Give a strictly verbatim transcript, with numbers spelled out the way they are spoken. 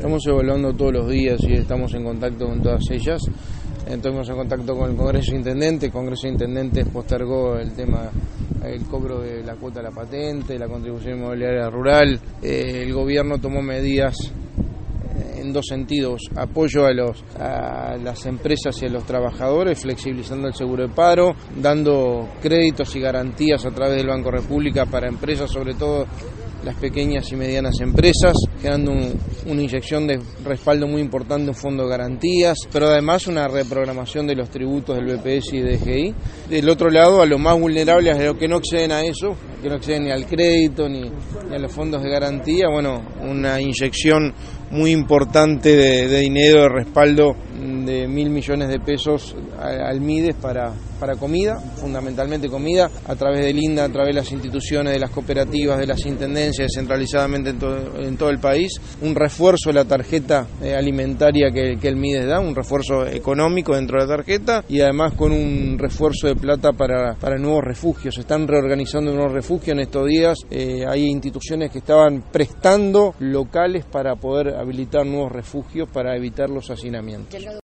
Estamos evaluando todos los días y estamos en contacto con todas ellas. Estamos en contacto con el Congreso de Intendentes. El Congreso de Intendentes postergó el tema, el cobro de la cuota de la patente, la contribución inmobiliaria rural. Eh, el gobierno tomó medidas en dos sentidos: apoyo a, los, a las empresas y a los trabajadores, flexibilizando el seguro de paro, dando créditos y garantías a través del Banco República para empresas, sobre todo las pequeñas y medianas empresas, generando un, una inyección de respaldo muy importante, un fondo de garantías, pero además una reprogramación de los tributos del B P S y D G I. Del otro lado, a los más vulnerables, a los que no acceden a eso, que no acceden ni al crédito ni, ni a los fondos de garantía, bueno, una inyección muy importante de, de dinero de respaldo de mil millones de pesos al MIDES para, para comida, fundamentalmente comida, a través del INDA, a través de las instituciones, de las cooperativas, de las intendencias, descentralizadamente en todo, en todo el país. Un refuerzo de la tarjeta alimentaria que, que el MIDES da, un refuerzo económico dentro de la tarjeta y además con un refuerzo de plata para, para nuevos refugios. Se están reorganizando nuevos refugios en estos días. Eh, hay instituciones que estaban prestando locales para poder habilitar nuevos refugios para evitar los hacinamientos.